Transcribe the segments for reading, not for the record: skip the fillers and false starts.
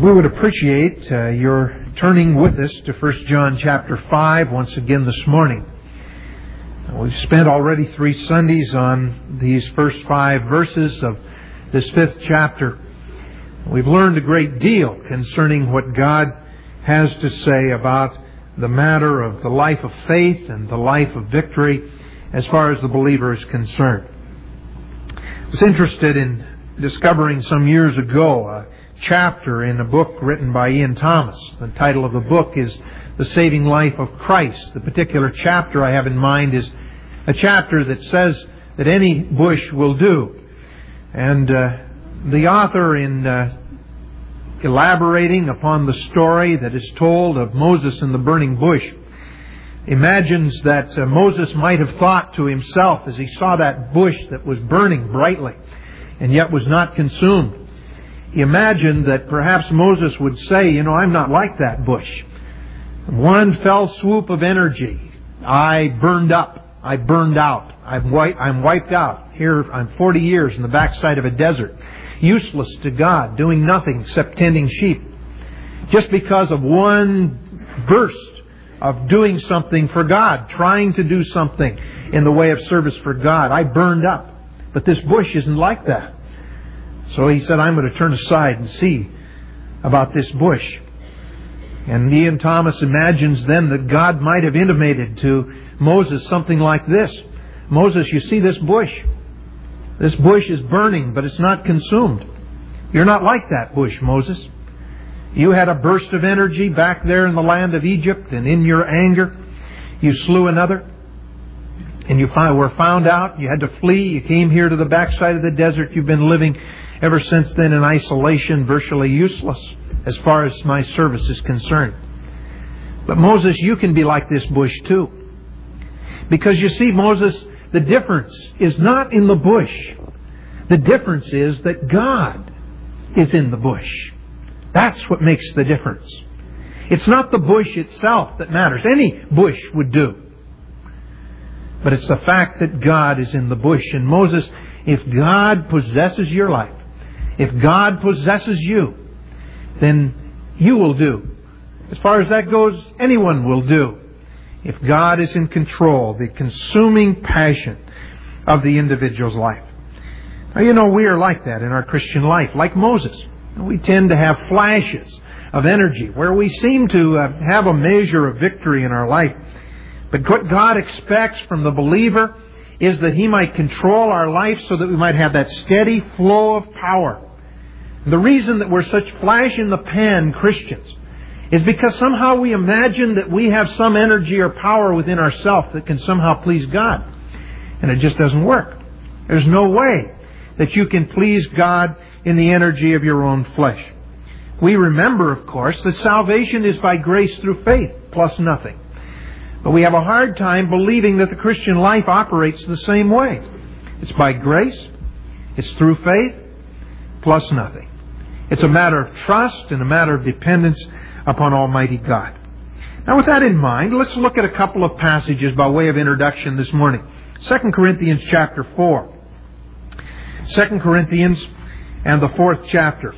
We would appreciate your turning with us to 1 John chapter 5 once again this morning. We've spent already 3 Sundays on these first 5 verses of this 5th chapter. We've learned a great deal concerning what God has to say about the matter of the life of faith and the life of victory as far as the believer is concerned. I was interested in discovering some years ago a chapter in a book written by Ian Thomas. The title of the book is The Saving Life of Christ. The particular chapter I have in mind is a chapter that says that any bush will do. And the author, in elaborating upon the story that is told of Moses and the burning bush, imagines that Moses might have thought to himself as he saw that bush that was burning brightly and yet was not consumed. He imagined that perhaps Moses would say, I'm not like that bush. One fell swoop of energy. I burned up. I burned out. I'm wiped out. Here I'm 40 years in the backside of a desert, useless to God, doing nothing except tending sheep. Just because of one burst of doing something for God, trying to do something in the way of service for God, I burned up. But this bush isn't like that. So he said, I'm going to turn aside and see about this bush. And Ian Thomas imagines then that God might have intimated to Moses something like this. Moses, you see this bush? This bush is burning, but it's not consumed. You're not like that bush, Moses. You had a burst of energy back there in the land of Egypt, and in your anger, you slew another. And you were found out. You had to flee. You came here to the backside of the desert. You've been living ever since then in isolation, virtually useless as far as my service is concerned. But Moses, you can be like this bush too. Because you see, Moses, the difference is not in the bush. The difference is that God is in the bush. That's what makes the difference. It's not the bush itself that matters. Any bush would do. But it's the fact that God is in the bush. And Moses, if God possesses your life, if God possesses you, then you will do. As far as that goes, anyone will do. If God is in control, the consuming passion of the individual's life. Now, we are like that in our Christian life, like Moses. We tend to have flashes of energy where we seem to have a measure of victory in our life. But what God expects from the believer is that He might control our life so that we might have that steady flow of power. And the reason that we're such flash-in-the-pan Christians is because somehow we imagine that we have some energy or power within ourselves that can somehow please God. And it just doesn't work. There's no way that you can please God in the energy of your own flesh. We remember, of course, that salvation is by grace through faith, plus nothing. But we have a hard time believing that the Christian life operates the same way. It's by grace, it's through faith, plus nothing. It's a matter of trust and a matter of dependence upon Almighty God. Now, with that in mind, let's look at a couple of passages by way of introduction this morning. 2 Corinthians chapter 4. 2 Corinthians and the 4th chapter.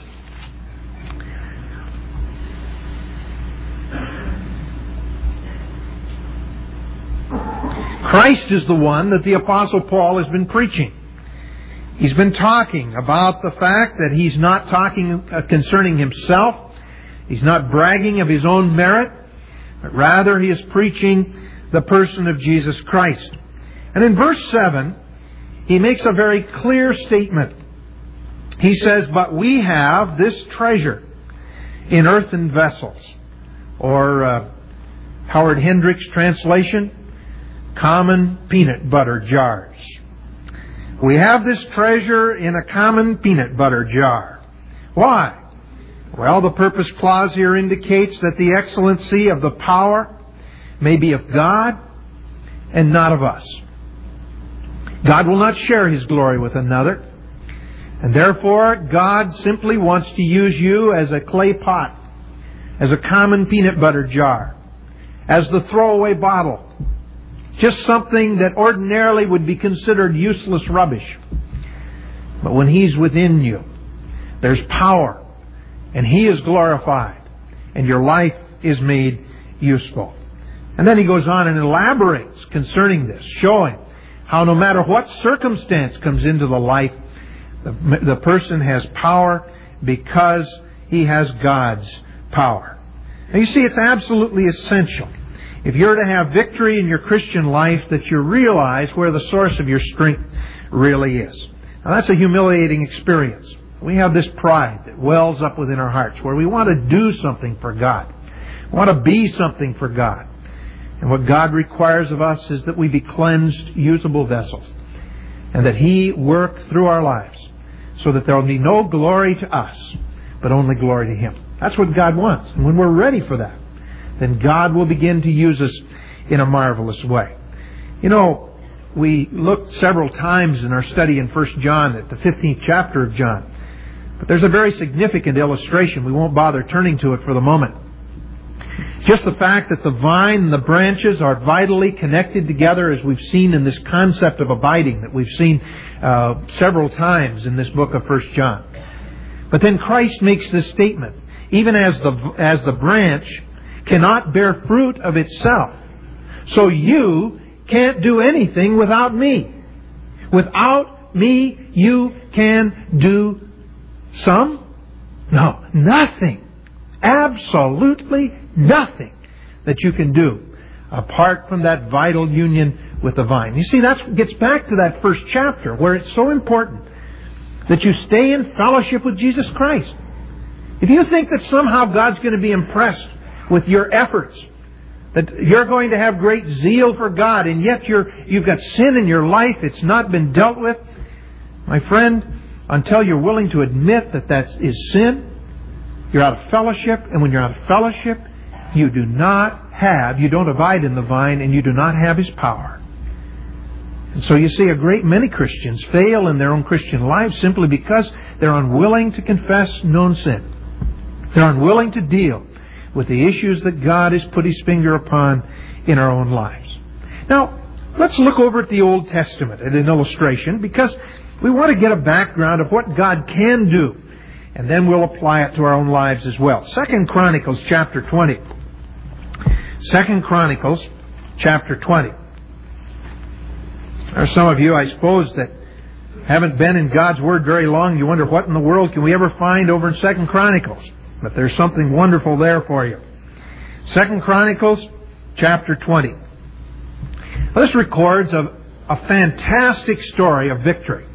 Christ is the one that the Apostle Paul has been preaching. He's been talking about the fact that he's not talking concerning himself. He's not bragging of his own merit, but rather he is preaching the person of Jesus Christ. And in verse 7, he makes a very clear statement. He says, but we have this treasure in earthen vessels. Or Howard Hendricks' translation, common peanut butter jars. We have this treasure in a common peanut butter jar. Why? Well, the purpose clause here indicates that the excellency of the power may be of God and not of us. God will not share His glory with another. And therefore, God simply wants to use you as a clay pot, as a common peanut butter jar, as the throwaway bottle. Just something that ordinarily would be considered useless rubbish. But when He's within you, there's power and He is glorified, and your life is made useful. And then he goes on and elaborates concerning this, showing how no matter what circumstance comes into the life, the person has power because he has God's power. Now you see, it's absolutely essential, if you're to have victory in your Christian life, that you realize where the source of your strength really is. Now that's a humiliating experience. We have this pride that wells up within our hearts where we want to do something for God. We want to be something for God. And what God requires of us is that we be cleansed, usable vessels. And that He work through our lives so that there will be no glory to us, but only glory to Him. That's what God wants. And when we're ready for that, then God will begin to use us in a marvelous way. You know, we looked several times in our study in 1 John at the 15th chapter of John. But there's a very significant illustration. We won't bother turning to it for the moment. Just the fact that the vine and the branches are vitally connected together, as we've seen in this concept of abiding that we've seen several times in this book of 1 John. But then Christ makes this statement, even as the branch cannot bear fruit of itself, so you can't do anything without me. Without me, you can do some? No, nothing. Absolutely nothing that you can do apart from that vital union with the vine. You see, that gets back to that first chapter where it's so important that you stay in fellowship with Jesus Christ. If you think that somehow God's going to be impressed with your efforts, that you're going to have great zeal for God, and yet you've got sin in your life, it's not been dealt with, my friend, until you're willing to admit that that is sin, you're out of fellowship, and when you're out of fellowship, you don't abide in the vine, and you do not have His power. And so you see, a great many Christians fail in their own Christian lives simply because they're unwilling to confess known sin. They're unwilling to deal with the issues that God has put His finger upon in our own lives. Now, let's look over at the Old Testament at an illustration, because we want to get a background of what God can do, and then we'll apply it to our own lives as well. 2 Chronicles chapter 20. 2 Chronicles chapter 20. There are some of you, I suppose, that haven't been in God's Word very long. You wonder, what in the world can we ever find over in 2 Chronicles? But there's something wonderful there for you. 2 Chronicles chapter 20. Well, this records a fantastic story of victory.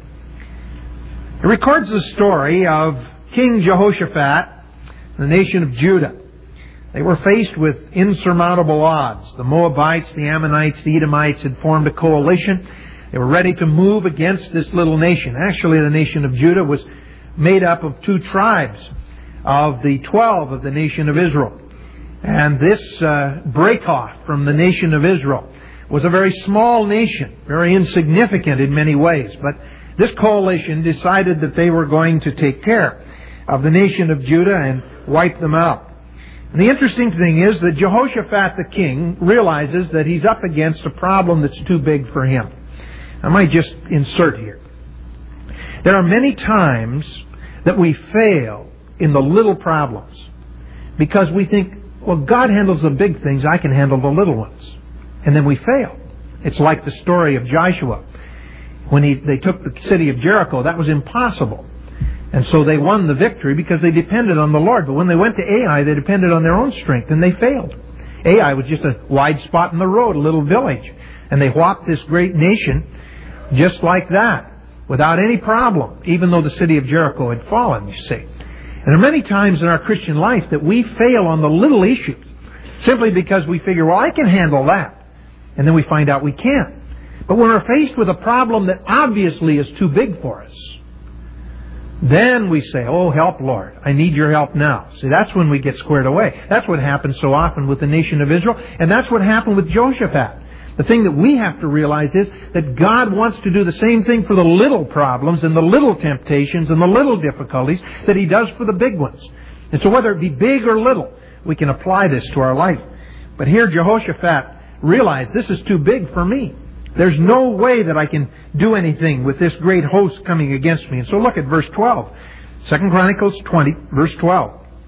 It records the story of King Jehoshaphat, the nation of Judah. They were faced with insurmountable odds. The Moabites, the Ammonites, the Edomites had formed a coalition. They were ready to move against this little nation. Actually, the nation of Judah was made up of 2 tribes of the 12 of the nation of Israel. And this break-off from the nation of Israel was a very small nation, very insignificant in many ways. But this coalition decided that they were going to take care of the nation of Judah and wipe them out. And the interesting thing is that Jehoshaphat the king realizes that he's up against a problem that's too big for him. I might just insert here. There are many times that we fail in the little problems because we think, well, God handles the big things, I can handle the little ones. And then we fail. It's like the story of Joshua. When they took the city of Jericho, that was impossible. And so they won the victory because they depended on the Lord. But when they went to Ai, they depended on their own strength, and they failed. Ai was just a wide spot in the road, a little village. And they whopped this great nation just like that, without any problem, even though the city of Jericho had fallen, you see. And there are many times in our Christian life that we fail on the little issues simply because we figure, well, I can handle that. And then we find out we can't. But when we're faced with a problem that obviously is too big for us, then we say, oh, help, Lord. I need your help now. See, that's when we get squared away. That's what happens so often with the nation of Israel. And that's what happened with Jehoshaphat. The thing that we have to realize is that God wants to do the same thing for the little problems and the little temptations and the little difficulties that He does for the big ones. And so whether it be big or little, we can apply this to our life. But here Jehoshaphat realized, this is too big for me. There's no way that I can do anything with this great host coming against me. And so look at verse 12. 2 Chronicles 20, verse 12.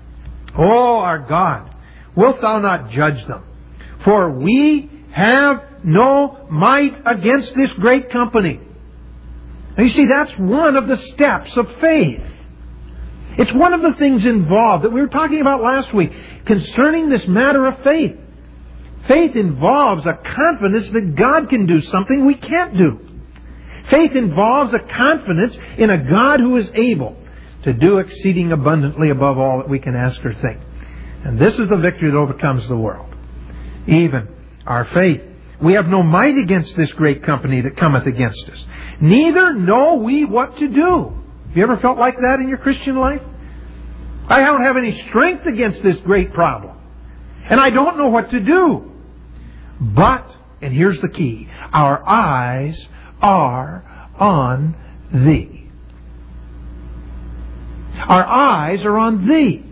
O our God, wilt Thou not judge them? For we have no might against this great company. Now you see, that's one of the steps of faith. It's one of the things involved that we were talking about last week concerning this matter of faith. Faith involves a confidence that God can do something we can't do. Faith involves a confidence in a God who is able to do exceeding abundantly above all that we can ask or think. And this is the victory that overcomes the world. Even our faith. We have no might against this great company that cometh against us. Neither know we what to do. Have you ever felt like that in your Christian life? I don't have any strength against this great problem. And I don't know what to do. But, and here's the key, our eyes are on Thee. Our eyes are on Thee.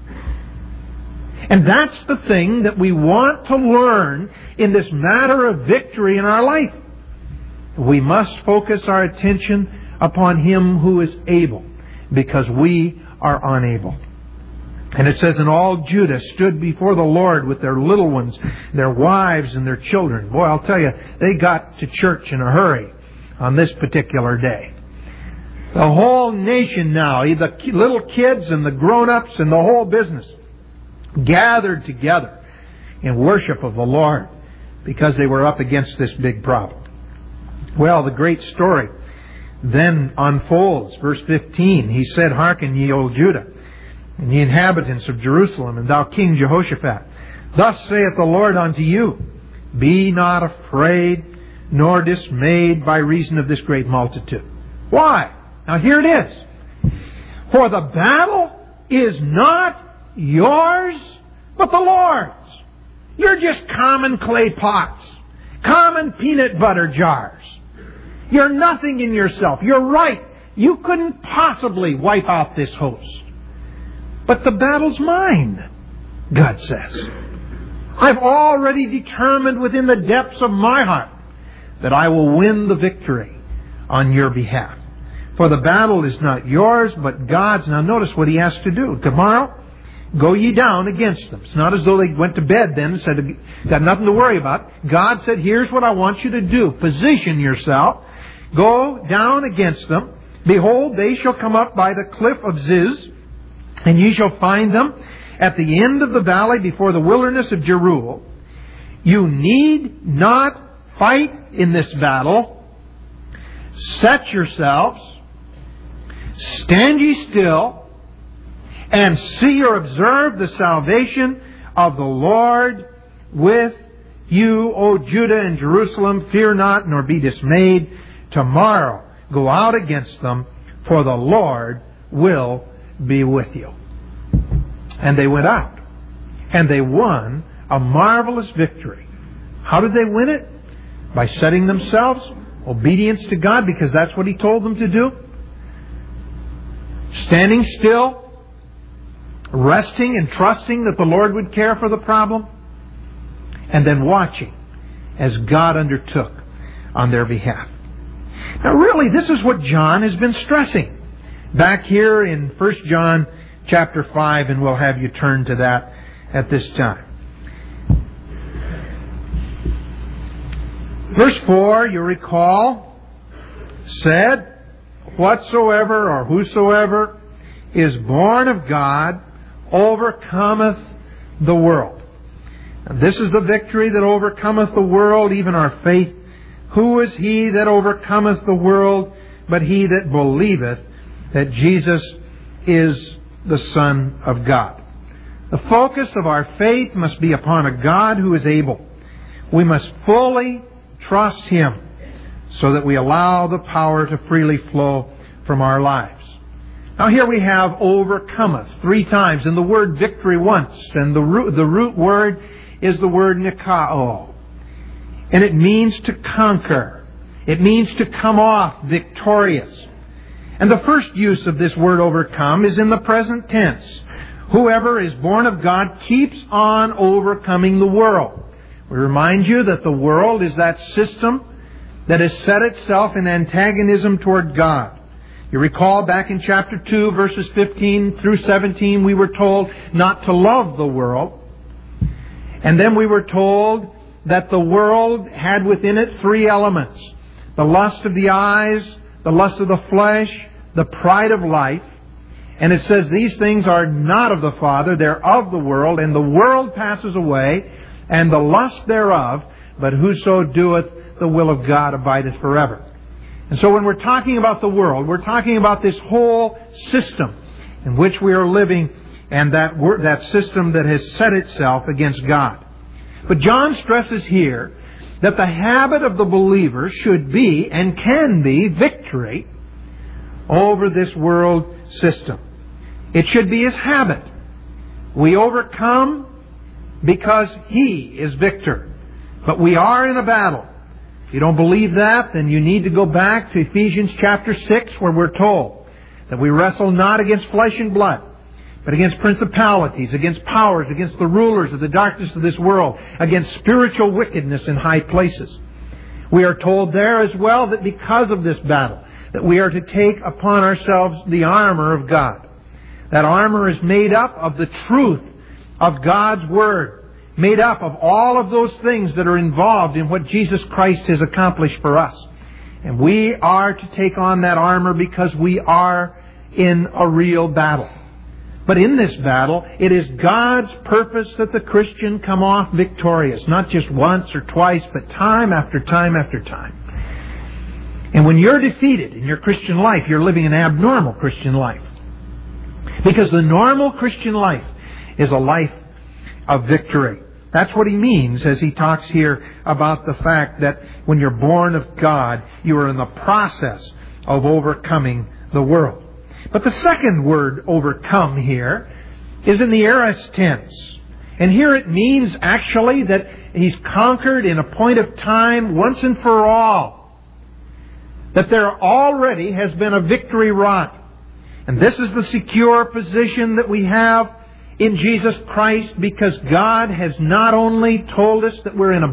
And that's the thing that we want to learn in this matter of victory in our life. We must focus our attention upon Him who is able, because we are unable. And it says, and all Judah stood before the Lord with their little ones, their wives and their children. Boy, I'll tell you, they got to church in a hurry on this particular day. The whole nation now, the little kids and the grown-ups and the whole business, gathered together in worship of the Lord because they were up against this big problem. Well, the great story then unfolds. Verse 15, He said, Hearken ye, O Judah, and ye inhabitants of Jerusalem, and thou King Jehoshaphat, thus saith the Lord unto you, Be not afraid nor dismayed by reason of this great multitude. Why? Now here it is. For the battle is not yours, but the Lord's. You're just common clay pots, common peanut butter jars. You're nothing in yourself. You're right. You couldn't possibly wipe out this host. But the battle's mine, God says. I've already determined within the depths of my heart that I will win the victory on your behalf. For the battle is not yours, but God's. Now notice what He has to do. Tomorrow, go ye down against them. It's not as though they went to bed then and said, got nothing to worry about. God said, here's what I want you to do. Position yourself. Go down against them. Behold, they shall come up by the cliff of Ziz, and ye shall find them at the end of the valley before the wilderness of Jeruel. You need not fight in this battle. Set yourselves. Stand ye still. And see or observe the salvation of the Lord with you, O Judah and Jerusalem. Fear not, nor be dismayed. Tomorrow go out against them, for the Lord will be with you. And they went out. And they won a marvelous victory. How did they win it? By setting themselves, obedience to God, because that's what He told them to do. Standing still, resting and trusting that the Lord would care for the problem, and then watching as God undertook on their behalf. Now really, this is what John has been stressing back here in 1 John chapter 5, and we'll have you turn to that at this time. Verse 4, you recall, said, Whatsoever or whosoever is born of God overcometh the world. And this is the victory that overcometh the world, even our faith. Who is he that overcometh the world but he that believeth that Jesus is the Son of God? The focus of our faith must be upon a God who is able. We must fully trust Him so that we allow the power to freely flow from our lives. Now here we have overcometh 3 times, and the word victory once, and the root word is the word nikao. And it means to conquer. It means to come off victorious. And the first use of this word overcome is in the present tense. Whoever is born of God keeps on overcoming the world. We remind you that the world is that system that has set itself in antagonism toward God. You recall back in chapter 2, verses 15 through 17, we were told not to love the world. And then we were told that the world had within it three elements: the lust of the eyes, the lust of the flesh, the pride of life. And it says these things are not of the Father, they're of the world, and the world passes away, and the lust thereof, but whoso doeth the will of God abideth forever. And so when we're talking about the world, we're talking about this whole system in which we are living, and that system that has set itself against God. But John stresses here that the habit of the believer should be and can be victory over this world system. It should be his habit. We overcome because he is victor. But we are in a battle. If you don't believe that, then you need to go back to Ephesians chapter 6, where we're told that we wrestle not against flesh and blood, but against principalities, against powers, against the rulers of the darkness of this world, against spiritual wickedness in high places. We are told there as well that because of this battle, that we are to take upon ourselves the armor of God. That armor is made up of the truth of God's Word, made up of all of those things that are involved in what Jesus Christ has accomplished for us. And we are to take on that armor because we are in a real battle. But in this battle, it is God's purpose that the Christian come off victorious, not just once or twice, but time after time after time. And when you're defeated in your Christian life, you're living an abnormal Christian life. Because the normal Christian life is a life of victory. That's what he means as he talks here about the fact that when you're born of God, you are in the process of overcoming the world. But the second word, overcome, here is in the aorist tense. And here it means actually that he's conquered in a point of time once and for all. That there already has been a victory wrought. And this is the secure position that we have in Jesus Christ, because God has not only told us that we're in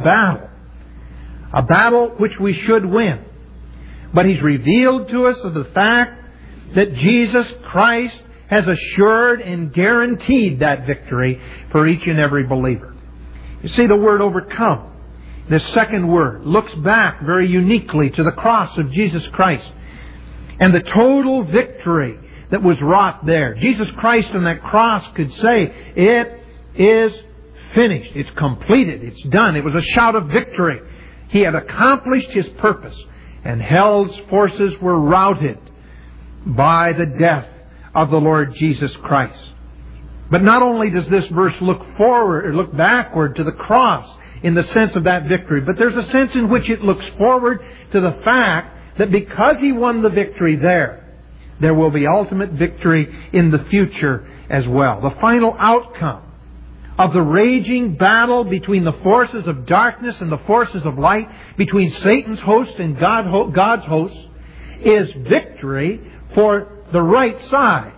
a battle which we should win, but He's revealed to us of the fact that Jesus Christ has assured and guaranteed that victory for each and every believer. You see, the word overcome, this second word, looks back very uniquely to the cross of Jesus Christ and the total victory that was wrought there. Jesus Christ on that cross could say, "It is finished. It's completed. It's done." It was a shout of victory. He had accomplished His purpose, and hell's forces were routed by the death of the Lord Jesus Christ. But not only does this verse look forward or look backward to the cross in the sense of that victory, but there's a sense in which it looks forward to the fact that because He won the victory there will be ultimate victory in the future as well. The final outcome of the raging battle between the forces of darkness and the forces of light, between Satan's host and God's host, is victory for the right side.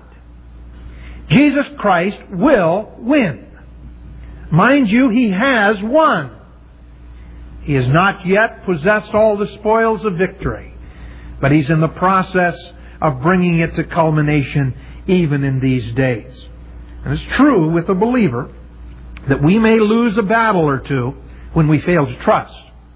Jesus Christ will win. Mind you, He has won. He has not yet possessed all the spoils of victory, but He's in the process of bringing it to culmination even in these days. And it's true with a believer that we may lose a battle or two when we fail to trust.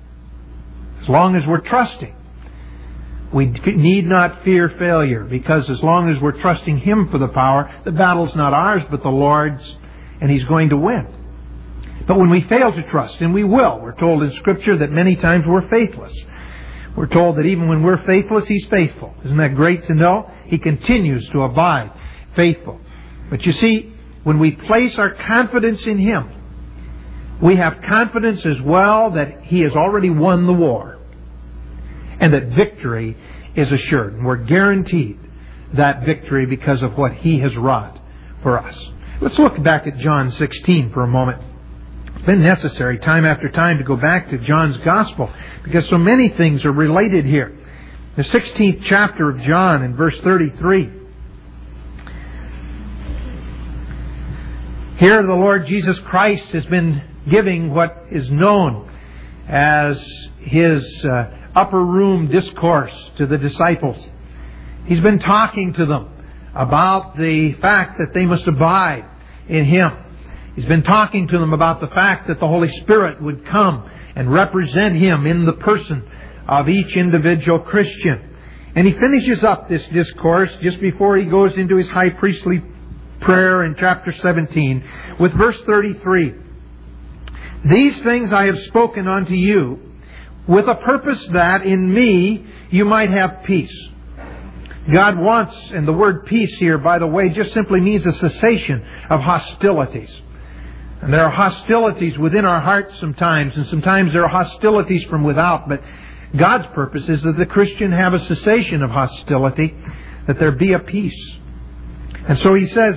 As long as we're trusting, we need not fear failure, because as long as we're trusting Him for the power, the battle's not ours but the Lord's, and He's going to win. But when we fail to trust, and we will, we're told in Scripture that many times we're faithless. We're told that even when we're faithless, He's faithful. Isn't that great to know? He continues to abide faithful. But you see, when we place our confidence in Him, we have confidence as well that He has already won the war, and that victory is assured. And we're guaranteed that victory because of what He has wrought for us. Let's look back at John 16 for a moment. It's been necessary time after time to go back to John's Gospel because so many things are related here. The 16th chapter of John in verse 33. Here the Lord Jesus Christ has been giving what is known as His upper room discourse to the disciples. He's been talking to them about the fact that they must abide in Him. He's been talking to them about the fact that the Holy Spirit would come and represent Him in the person of each individual Christian. And he finishes up this discourse just before he goes into his high priestly prayer in chapter 17 with verse 33. These things I have spoken unto you with a purpose that in me you might have peace. God wants, and the word peace here, by the way, just simply means a cessation of hostilities. And there are hostilities within our hearts sometimes, and sometimes there are hostilities from without, but God's purpose is that the Christian have a cessation of hostility, that there be a peace. And so he says,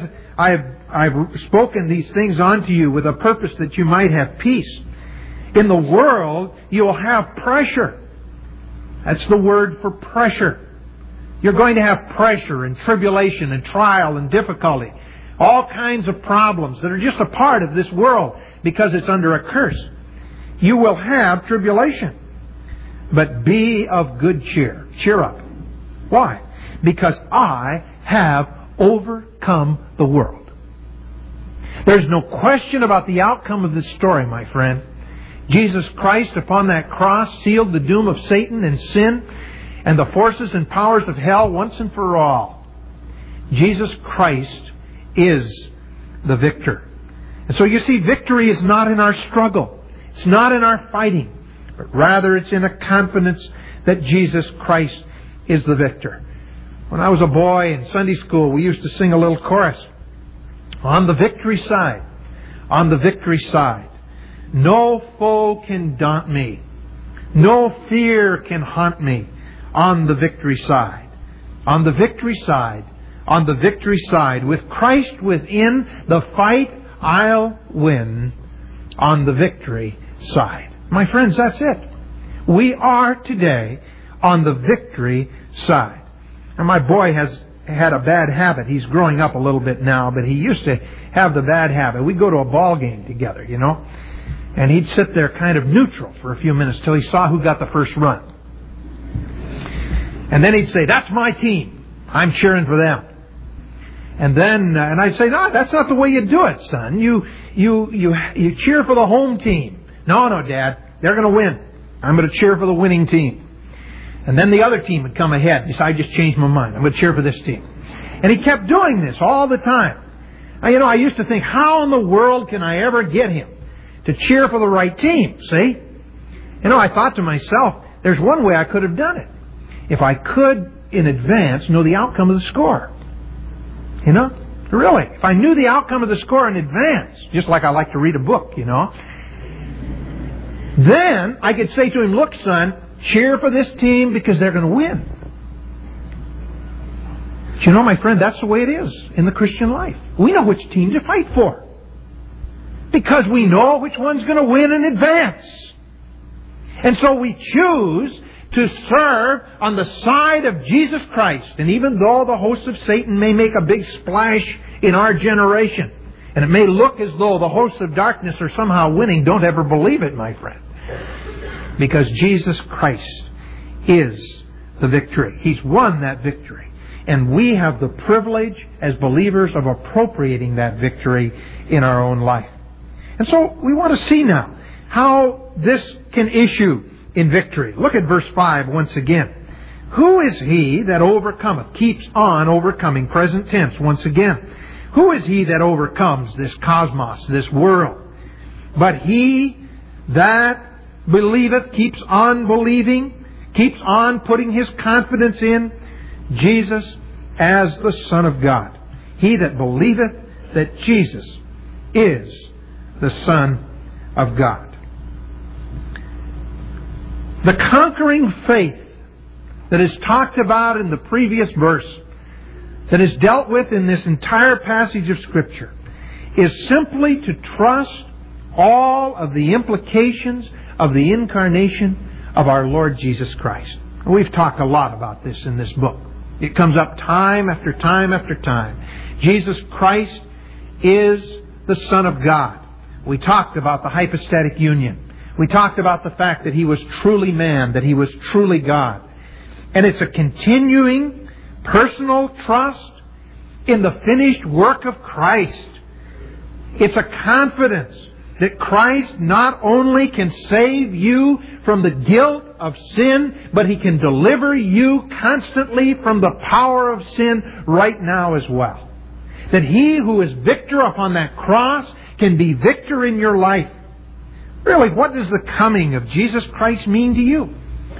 I've spoken these things unto you with a purpose that you might have peace. In the world, you will have pressure. That's the word for pressure. You're going to have pressure and tribulation and trial and difficulty. All kinds of problems that are just a part of this world because it's under a curse. You will have tribulation. But be of good cheer. Cheer up. Why? Because I have overcome the world. There's no question about the outcome of this story, my friend. Jesus Christ upon that cross sealed the doom of Satan and sin and the forces and powers of hell once and for all. Jesus Christ is the victor. And so you see, victory is not in our struggle. It's not in our fighting. But rather it's in a confidence that Jesus Christ is the victor. When I was a boy in Sunday school, we used to sing a little chorus. On the victory side, on the victory side, no foe can daunt me. No fear can haunt me. On the victory side, on the victory side, on the victory side. With Christ within, the fight I'll win. On the victory side. My friends, that's it. We are today on the victory side. And my boy has had a bad habit. He's growing up a little bit now, but he used to have the bad habit. We'd go to a ball game together, you know, and he'd sit there kind of neutral for a few minutes till he saw who got the first run. And then he'd say, that's my team. I'm cheering for them. And then, and I'd say, no, that's not the way you do it, son. You cheer for the home team. No, Dad, they're going to win. I'm going to cheer for the winning team. And then the other team would come ahead and say, I just changed my mind. I'm going to cheer for this team. And he kept doing this all the time. I used to think, how in the world can I ever get him to cheer for the right team? See? I thought to myself, there's one way I could have done it. If I could, in advance, know the outcome of the score. Really. If I knew the outcome of the score in advance, just like I like to read a book, then I could say to him, look, son, cheer for this team because they're going to win. But my friend, that's the way it is in the Christian life. We know which team to fight for. Because we know which one's going to win in advance. And so we choose to serve on the side of Jesus Christ. And even though the hosts of Satan may make a big splash in our generation, and it may look as though the hosts of darkness are somehow winning, don't ever believe it, my friend. Because Jesus Christ is the victory. He's won that victory. And we have the privilege as believers of appropriating that victory in our own life. And so we want to see now how this can issue in victory. Look at verse 5 once again. Who is he that overcometh? Keeps on overcoming. Present tense once again. Who is he that overcomes this cosmos, this world? But he that believeth, keeps on believing, keeps on putting his confidence in Jesus as the Son of God. He that believeth that Jesus is the Son of God. The conquering faith that is talked about in the previous verse, that is dealt with in this entire passage of Scripture, is simply to trust all of the implications of the incarnation of our Lord Jesus Christ. We've talked a lot about this in this book. It comes up time after time after time. Jesus Christ is the Son of God. We talked about the hypostatic union. We talked about the fact that He was truly man, that He was truly God. And it's a continuing personal trust in the finished work of Christ. It's a confidence that Christ not only can save you from the guilt of sin, but He can deliver you constantly from the power of sin right now as well. That He who is victor upon that cross can be victor in your life. Really, what does the coming of Jesus Christ mean to you?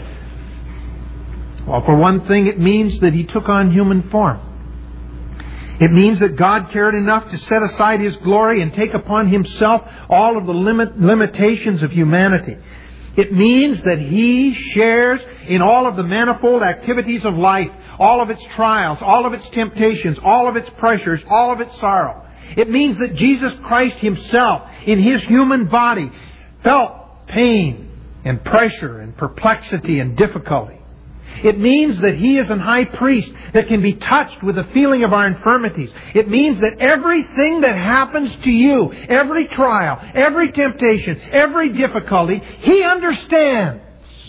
Well, for one thing, it means that He took on human form. It means that God cared enough to set aside His glory and take upon Himself all of the limitations of humanity. It means that He shares in all of the manifold activities of life, all of its trials, all of its temptations, all of its pressures, all of its sorrow. It means that Jesus Christ Himself, in His human body, felt pain and pressure and perplexity and difficulty. It means that He is an high priest that can be touched with the feeling of our infirmities. It means that everything that happens to you, every trial, every temptation, every difficulty, He understands.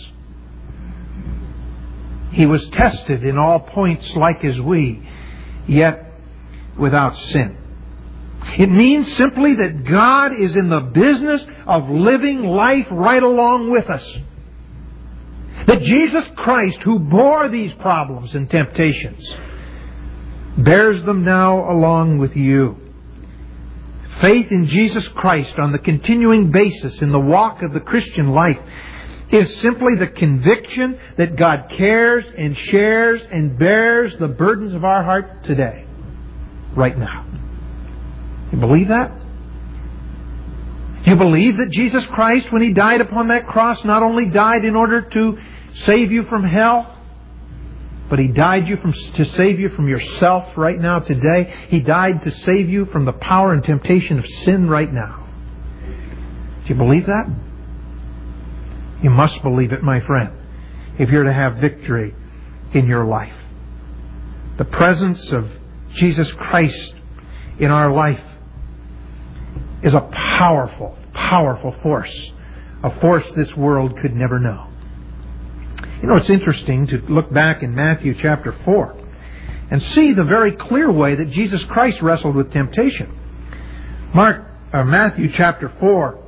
He was tested in all points like as we, yet without sin. It means simply that God is in the business of living life right along with us. That Jesus Christ, who bore these problems and temptations, bears them now along with you. Faith in Jesus Christ on the continuing basis in the walk of the Christian life is simply the conviction that God cares and shares and bears the burdens of our heart today, right now. You believe that? You believe that Jesus Christ, when He died upon that cross, not only died in order to save you from hell, but He died to save you from yourself right now today. He died to save you from the power and temptation of sin right now. Do you believe that? You must believe it, my friend, if you're to have victory in your life. The presence of Jesus Christ in our life is a powerful, powerful force. A force this world could never know. You know, it's interesting to look back in Matthew chapter 4 and see the very clear way that Jesus Christ wrestled with temptation. Matthew chapter 4.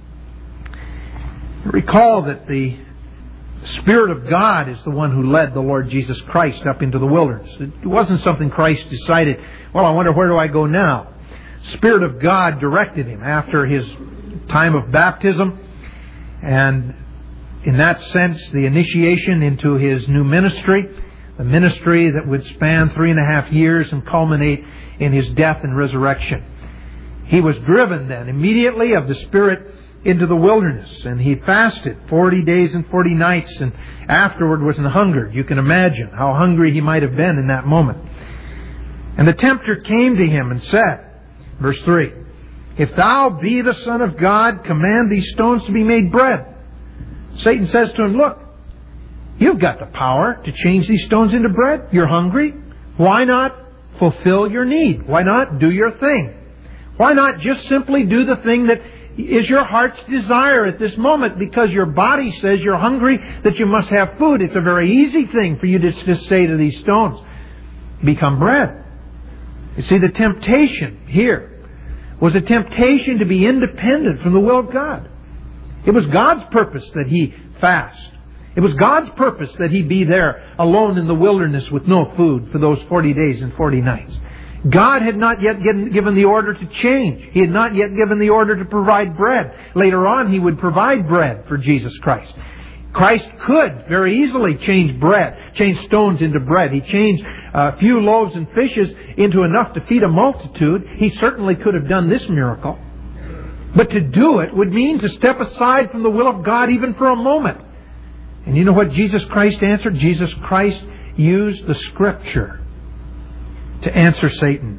Recall that the Spirit of God is the one who led the Lord Jesus Christ up into the wilderness. It wasn't something Christ decided, well, I wonder where do I go now? Spirit of God directed Him after His time of baptism, and in that sense, the initiation into His new ministry, the ministry that would span 3.5 years and culminate in His death and resurrection. He was driven then immediately of the Spirit into the wilderness, and He fasted 40 days and 40 nights, and afterward was hungered. You can imagine how hungry He might have been in that moment. And the tempter came to Him and said, verse 3, "If thou be the Son of God, command these stones to be made bread." Satan says to him, look, you've got the power to change these stones into bread. You're hungry. Why not fulfill your need? Why not do your thing? Why not just simply do the thing that is your heart's desire at this moment, because your body says you're hungry, that you must have food? It's a very easy thing for you to just say to these stones, become bread. You see, the temptation here was a temptation to be independent from the will of God. It was God's purpose that He fast. It was God's purpose that He be there alone in the wilderness with no food for those 40 days and 40 nights. God had not yet given the order to change. He had not yet given the order to provide bread. Later on, He would provide bread for Jesus Christ. Christ could very easily change stones into bread. He changed a few loaves and fishes into enough to feed a multitude. He certainly could have done this miracle. But to do it would mean to step aside from the will of God even for a moment. And you know what Jesus Christ answered? Jesus Christ used the Scripture to answer Satan.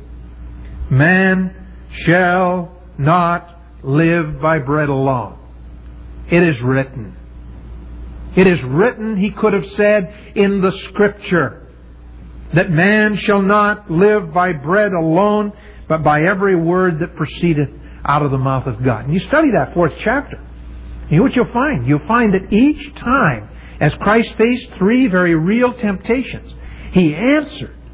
Man shall not live by bread alone. It is written. It is written, He could have said, in the Scripture, that man shall not live by bread alone, but by every word that proceedeth out of the mouth of God. And you study that 4th chapter. You know what you'll find? You'll find that each time, as Christ faced 3 very real temptations, He answered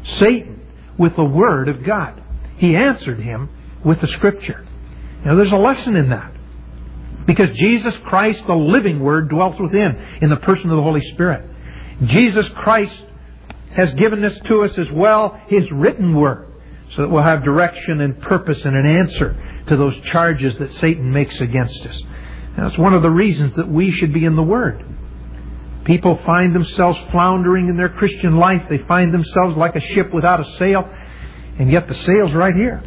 Satan with the Word of God. He answered him with the Scripture. Now there's a lesson in that. Because Jesus Christ, the living Word, dwells within in the person of the Holy Spirit. Jesus Christ has given this to us as well, His written Word, so that we'll have direction and purpose and an answer to those charges that Satan makes against us. That's one of the reasons that we should be in the Word. People find themselves floundering in their Christian life. They find themselves like a ship without a sail, and yet the sail's right here.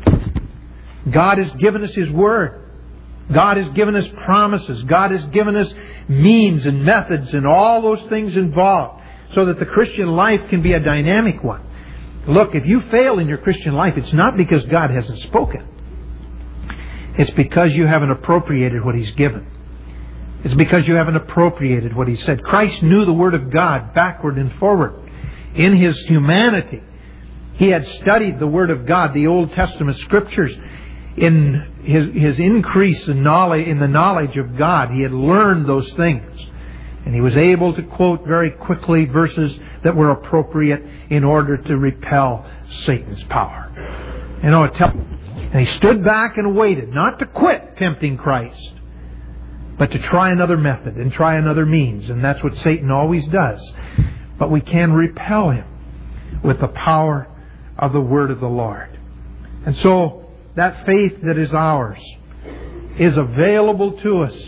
God has given us His Word. God has given us promises. God has given us means and methods and all those things involved so that the Christian life can be a dynamic one. Look, if you fail in your Christian life, it's not because God hasn't spoken. It's because you haven't appropriated what He's given. It's because you haven't appropriated what He said. Christ knew the Word of God backward and forward. In His humanity, He had studied the Word of God, the Old Testament Scriptures. In his increase in knowledge, in the knowledge of God, He had learned those things. And He was able to quote very quickly verses that were appropriate in order to repel Satan's power. And He stood back and waited, not to quit tempting Christ, but to try another method and try another means. And that's what Satan always does. But we can repel him with the power of the Word of the Lord. And so, that faith that is ours is available to us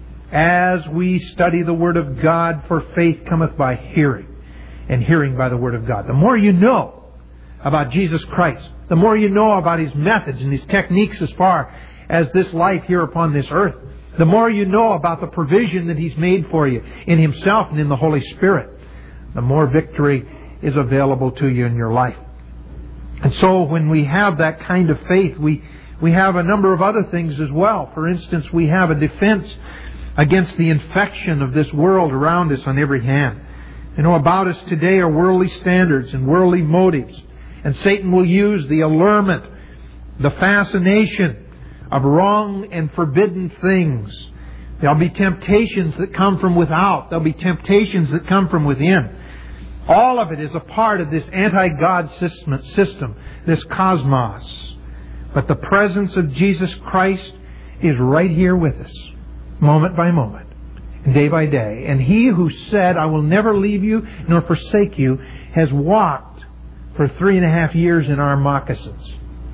as we study the Word of God, for faith cometh by hearing, and hearing by the Word of God. The more you know about Jesus Christ, the more you know about His methods and His techniques as far as this life here upon this earth, the more you know about the provision that He's made for you in Himself and in the Holy Spirit, the more victory is available to you in your life. And so when we have that kind of faith, we have a number of other things as well. For instance, we have a defense against the infection of this world around us on every hand. About us today are worldly standards and worldly motives. And Satan will use the allurement, the fascination of wrong and forbidden things. There'll be temptations that come from without. There'll be temptations that come from within. All of it is a part of this anti-God system, this cosmos. But the presence of Jesus Christ is right here with us, moment by moment, day by day. And He who said, I will never leave you nor forsake you, has walked for 3.5 years in our moccasins.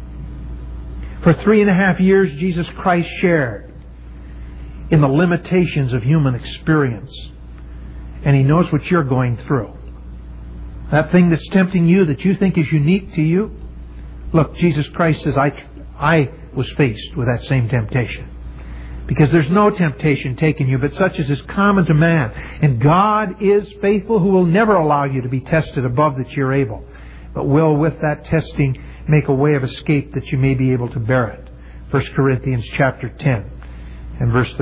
For 3.5 years, Jesus Christ shared in the limitations of human experience. And He knows what you're going through. That thing that's tempting you, that you think is unique to you. Look, Jesus Christ says, I was faced with that same temptation. Because there's no temptation taken you, but such as is common to man. And God is faithful, who will never allow you to be tested above that you're able, but will, with that testing, make a way of escape that you may be able to bear it. 1 Corinthians chapter 10 and verse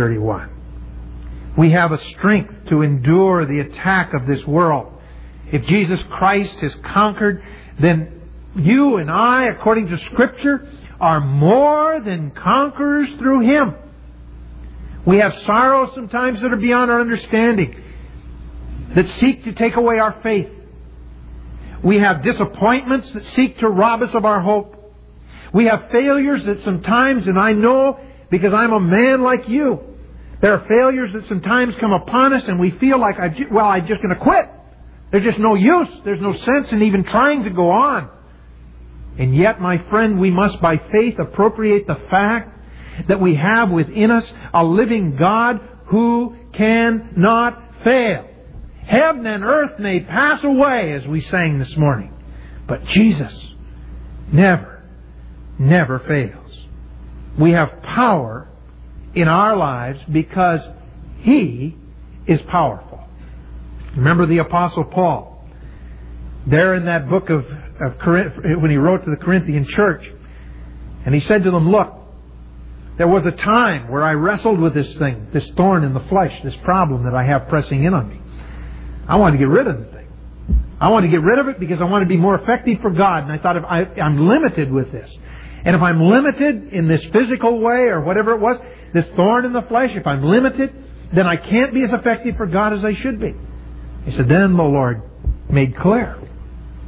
31. We have a strength to endure the attack of this world. If Jesus Christ has conquered, then you and I, according to Scripture, are more than conquerors through Him. We have sorrows sometimes that are beyond our understanding, that seek to take away our faith. We have disappointments that seek to rob us of our hope. We have failures that sometimes, and I know because I'm a man like you, there are failures that sometimes come upon us and we feel like, I'm just going to quit. There's just no use. There's no sense in even trying to go on. And yet, my friend, we must by faith appropriate the fact that we have within us a living God who cannot fail. Heaven and earth may pass away, as we sang this morning, but Jesus never, never fails. We have power in our lives because He is powerful. Remember the Apostle Paul, there in that book of when he wrote to the Corinthian church, and he said to them, look, there was a time where I wrestled with this thing, this thorn in the flesh, this problem that I have pressing in on me. I wanted to get rid of the thing. I wanted to get rid of it because I wanted to be more effective for God. And I thought, I'm limited with this. And if I'm limited in this physical way or whatever it was, this thorn in the flesh, if I'm limited, then I can't be as effective for God as I should be. He said, then the Lord made clear.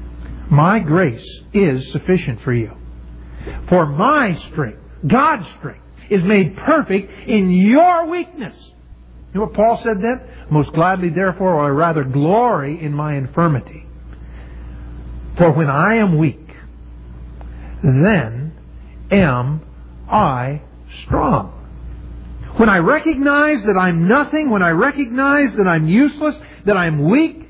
My grace is sufficient for you. For my strength, God's strength, is made perfect in your weakness. You know what Paul said then? Most gladly, therefore, or rather glory in my infirmity. For when I am weak, then am I strong. When I recognize that I'm nothing, when I recognize that I'm useless, that I'm weak,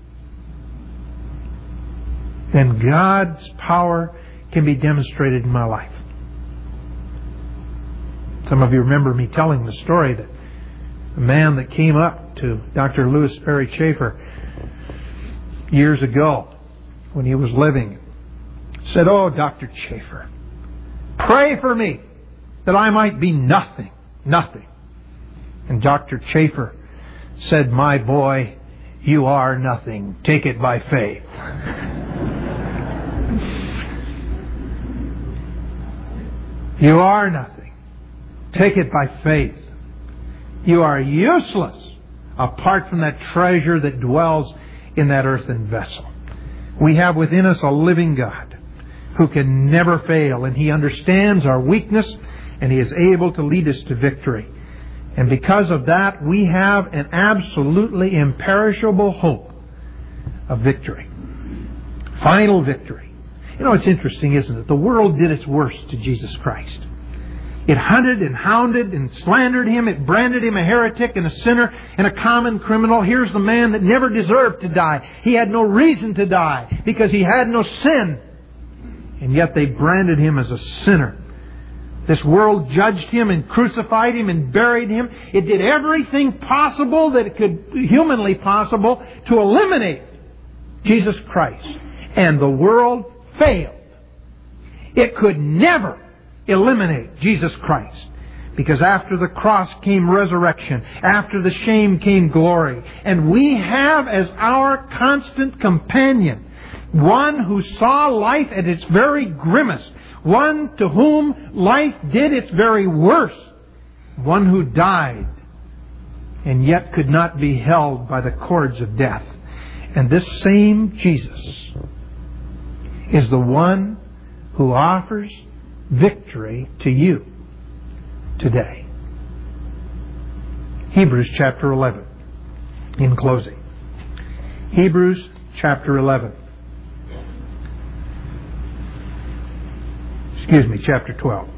then God's power can be demonstrated in my life. Some of you remember me telling the story that a man that came up to Dr. Lewis Sperry Chafer years ago when he was living said, "Oh, Dr. Chafer, pray for me that I might be nothing. Nothing." And Dr. Chafer said, "My boy, you are nothing. Take it by faith." You are nothing. Take it by faith. You are useless apart from that treasure that dwells in that earthen vessel. We have within us a living God who can never fail, and He understands our weakness, and He is able to lead us to victory. And because of that, we have an absolutely imperishable hope of victory. Final victory. You know, it's interesting, isn't it? The world did its worst to Jesus Christ. It hunted and hounded and slandered Him. It branded Him a heretic and a sinner and a common criminal. Here's the man that never deserved to die. He had no reason to die because He had no sin. And yet they branded Him as a sinner. This world judged Him and crucified Him and buried Him. It did everything possible that it could, humanly possible, to eliminate Jesus Christ. And the world failed. It could never eliminate Jesus Christ. Because after the cross came resurrection. After the shame came glory. And we have as our constant companion one who saw life at its very grimmest. One to whom life did its very worst. One who died and yet could not be held by the cords of death. And this same Jesus is the one who offers victory to you today. Hebrews chapter 11. In closing. Hebrews chapter 11. Chapter 12.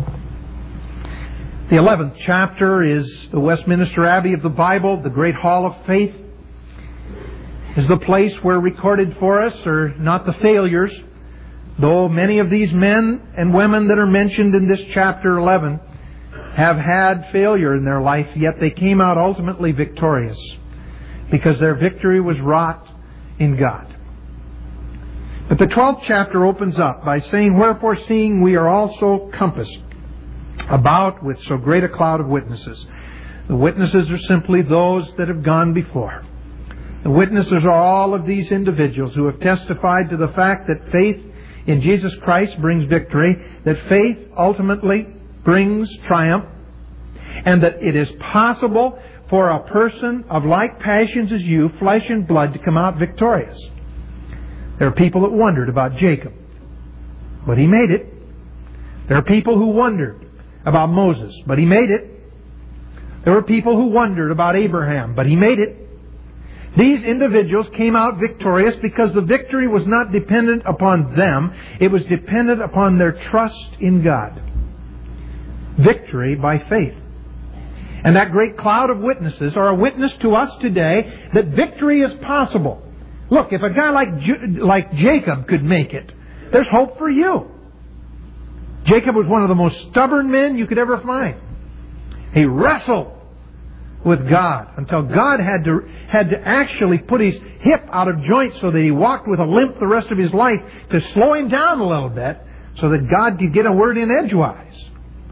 The 11th chapter is the Westminster Abbey of the Bible, the great hall of faith. Is the place where recorded for us are not the failures, though many of these men and women that are mentioned in this chapter 11 have had failure in their life, yet they came out ultimately victorious because their victory was wrought in God. But the 12th chapter opens up by saying, "Wherefore, seeing we are also compassed about with so great a cloud of witnesses." The witnesses are simply those that have gone before. The witnesses are all of these individuals who have testified to the fact that faith in Jesus Christ brings victory, that faith ultimately brings triumph, and that it is possible for a person of like passions as you, flesh and blood, to come out victorious. There are people that wondered about Jacob, but he made it. There are people who wondered about Moses, but he made it. There were people who wondered about Abraham, but he made it. These individuals came out victorious because the victory was not dependent upon them. It was dependent upon their trust in God. Victory by faith. And that great cloud of witnesses are a witness to us today that victory is possible. Look, if a guy like Jacob could make it, there's hope for you. Jacob was one of the most stubborn men you could ever find. He wrestled with God until God had to actually put his hip out of joint so that he walked with a limp the rest of his life to slow him down a little bit so that God could get a word in edgewise.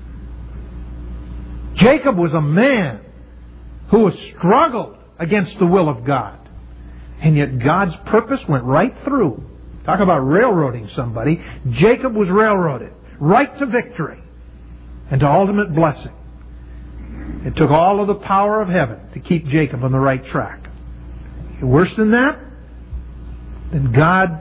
Jacob was a man who struggled against the will of God. And yet God's purpose went right through. Talk about railroading somebody. Jacob was railroaded right to victory and to ultimate blessing. It took all of the power of heaven to keep Jacob on the right track. Worse than that, then God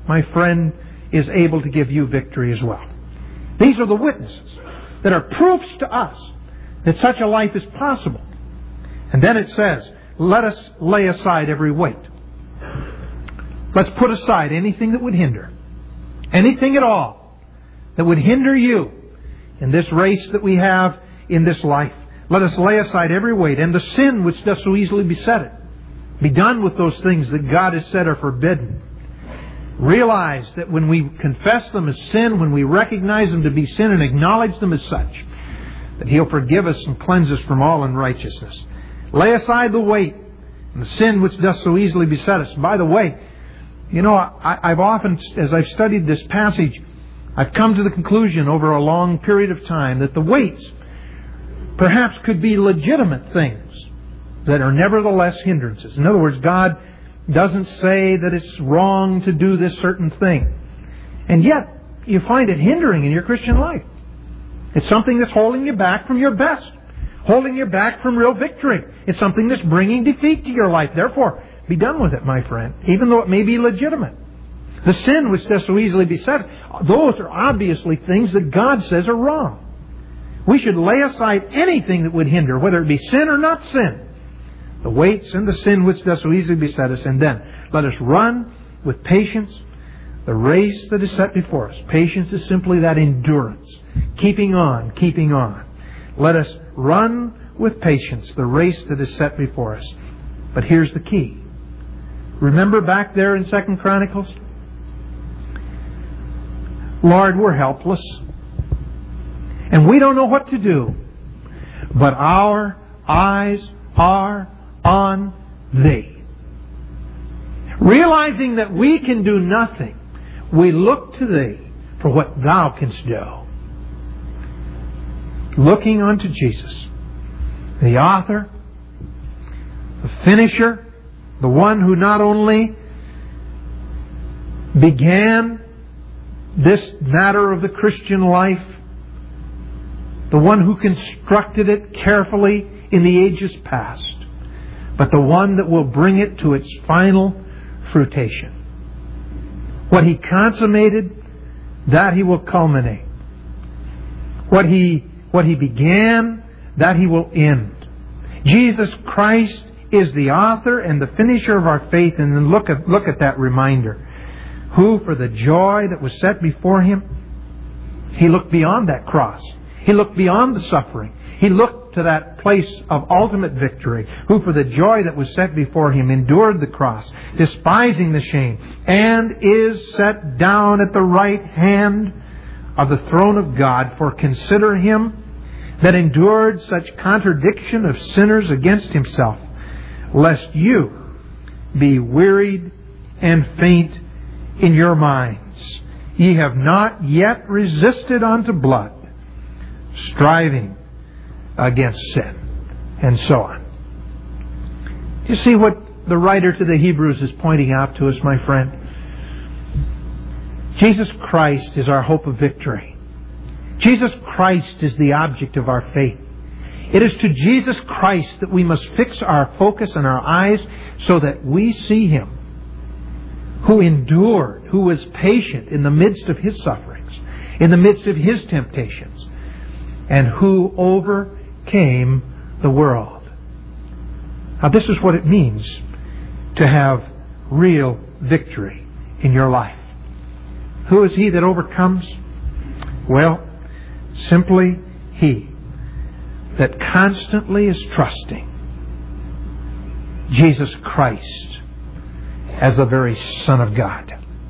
my friend, is able to give you victory as well. These are the witnesses that are proofs to us that such a life is possible. And then it says, let us lay aside every weight. Let's put aside anything that would hinder, anything at all that would hinder you in this race that we have in this life. Let us lay aside every weight and the sin which does so easily beset it. Be done with those things that God has said are forbidden. Realize that when we confess them as sin, when we recognize them to be sin and acknowledge them as such, that He'll forgive us and cleanse us from all unrighteousness. Lay aside the weight and the sin which does so easily beset us. By the way, I've often, as I've studied this passage, I've come to the conclusion over a long period of time that the weights perhaps could be legitimate things that are nevertheless hindrances. In other words, God doesn't say that it's wrong to do this certain thing. And yet, you find it hindering in your Christian life. It's something that's holding you back from your best. Holding you back from real victory. It's something that's bringing defeat to your life. Therefore, be done with it, my friend, even though it may be legitimate. The sin which does so easily beset, those are obviously things that God says are wrong. We should lay aside anything that would hinder, whether it be sin or not sin. The weights and the sin which does so easily beset us. And then let us run with patience the race that is set before us. Patience is simply that endurance. Keeping on, keeping on. Let us run with patience the race that is set before us. But here's the key. Remember back there in 2 Chronicles? Lord, we're helpless. And we don't know what to do. But our eyes are on Thee. Realizing that we can do nothing, we look to Thee for what Thou canst do. Looking unto Jesus, the author, the finisher, the one who not only began this matter of the Christian life, the one who constructed it carefully in the ages past, but the one that will bring it to its final fruition. What He consummated, that He will culminate. What He began, that He will end. Jesus Christ is the author and the finisher of our faith. And then look at that reminder. Who, for the joy that was set before Him, He looked beyond that cross. He looked beyond the suffering. He looked to that place of ultimate victory. Who, for the joy that was set before Him, endured the cross, despising the shame, and is set down at the right hand of the throne of God. For consider Him that endured such contradiction of sinners against Himself, lest you be wearied and faint in your minds. Ye have not yet resisted unto blood, striving against sin, and so on. You see what the writer to the Hebrews is pointing out to us, my friend? Jesus Christ is our hope of victory. Jesus Christ is the object of our faith. It is to Jesus Christ that we must fix our focus and our eyes so that we see Him who endured, who was patient in the midst of His sufferings, in the midst of His temptations, and who overcame the world. Now, this is what it means to have real victory in your life. Who is he that overcomes? Well, simply he that constantly is trusting Jesus Christ as the very Son of God.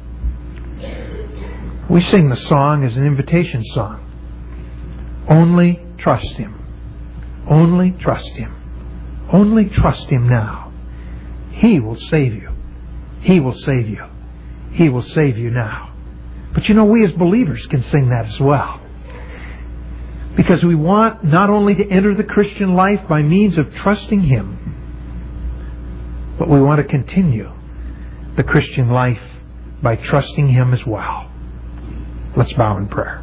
We sing the song as an invitation song. Only trust Him. Only trust Him. Only trust Him now. He will save you. He will save you. He will save you now. But we as believers can sing that as well. Because we want not only to enter the Christian life by means of trusting Him, but we want to continue the Christian life by trusting Him as well. Let's bow in prayer.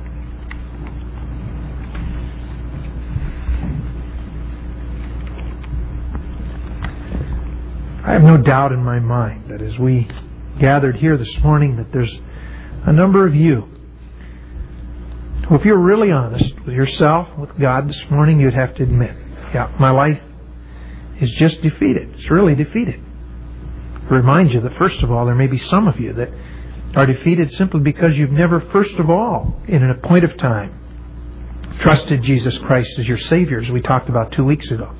I have no doubt in my mind that as we gathered here this morning that there's a number of you who, if you're really honest with yourself, with God this morning, you'd have to admit, yeah, my life is just defeated. It's really defeated. I remind you that, first of all, there may be some of you that are defeated simply because you've never, first of all, in a point of time, trusted Jesus Christ as your Savior, as we talked about 2 weeks ago.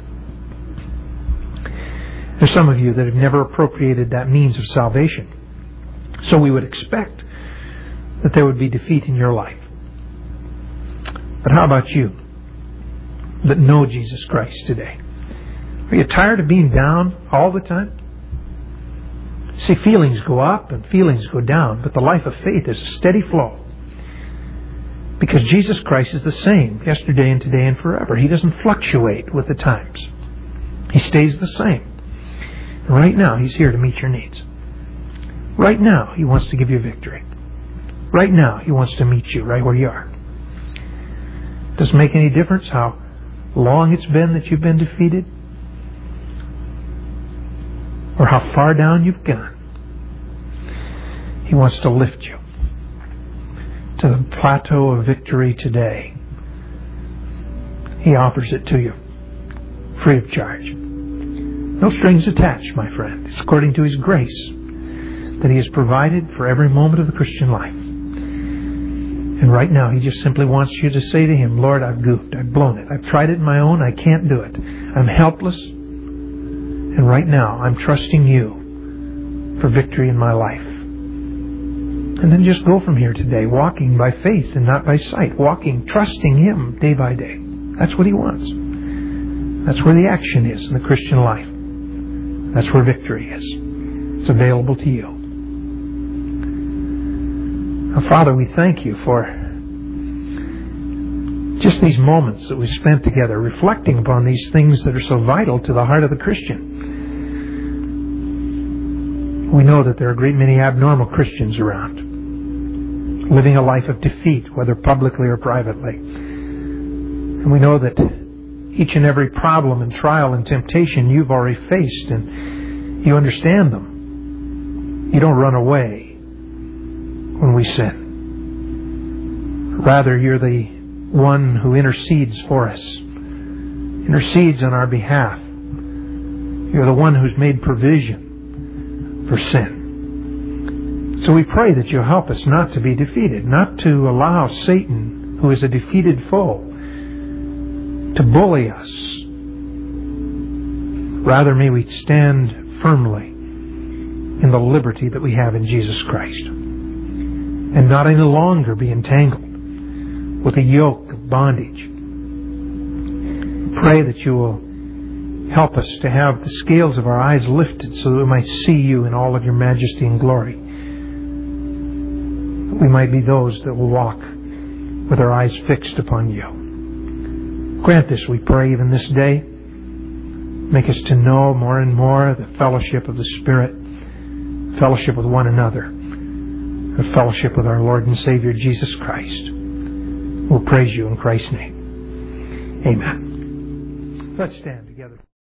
There's some of you that have never appropriated that means of salvation. So we would expect that there would be defeat in your life. But how about you that know Jesus Christ today? Are you tired of being down all the time? See, feelings go up and feelings go down, but the life of faith is a steady flow. Because Jesus Christ is the same yesterday and today and forever. He doesn't fluctuate with the times. He stays the same. And right now, He's here to meet your needs. Right now, He wants to give you victory. Right now, He wants to meet you right where you are. Doesn't make any difference how long it's been that you've been defeated, or how far down you've gone. He wants to lift you to the plateau of victory today. He offers it to you free of charge. No strings attached, my friend. It's according to His grace that He has provided for every moment of the Christian life. And right now, He just simply wants you to say to Him, Lord, I've goofed. I've blown it. I've tried it on my own. I can't do it. I'm helpless. And right now, I'm trusting You for victory in my life. And then just go from here today, walking by faith and not by sight. Walking, trusting Him day by day. That's what He wants. That's where the action is in the Christian life. That's where victory is. It's available to you. Now, Father, we thank You for just these moments that we've spent together, reflecting upon these things that are so vital to the heart of the Christian. We know that there are a great many abnormal Christians around, living a life of defeat, whether publicly or privately. And we know that each and every problem and trial and temptation You've already faced, and You understand them. You don't run away when we sin. Rather, You're the one who intercedes for us, intercedes on our behalf. You're the one who's made provision for sin. So we pray that You'll help us not to be defeated, not to allow Satan, who is a defeated foe, to bully us. Rather, may we stand firmly in the liberty that we have in Jesus Christ, and not any longer be entangled with a yoke of bondage. Pray that You will help us to have the scales of our eyes lifted so that we might see You in all of Your majesty and glory. We might be those that will walk with our eyes fixed upon You. Grant this, we pray, even this day. Make us to know more and more the fellowship of the Spirit, fellowship with one another, the fellowship with our Lord and Savior Jesus Christ. We'll praise You in Christ's name. Amen. Let's stand together.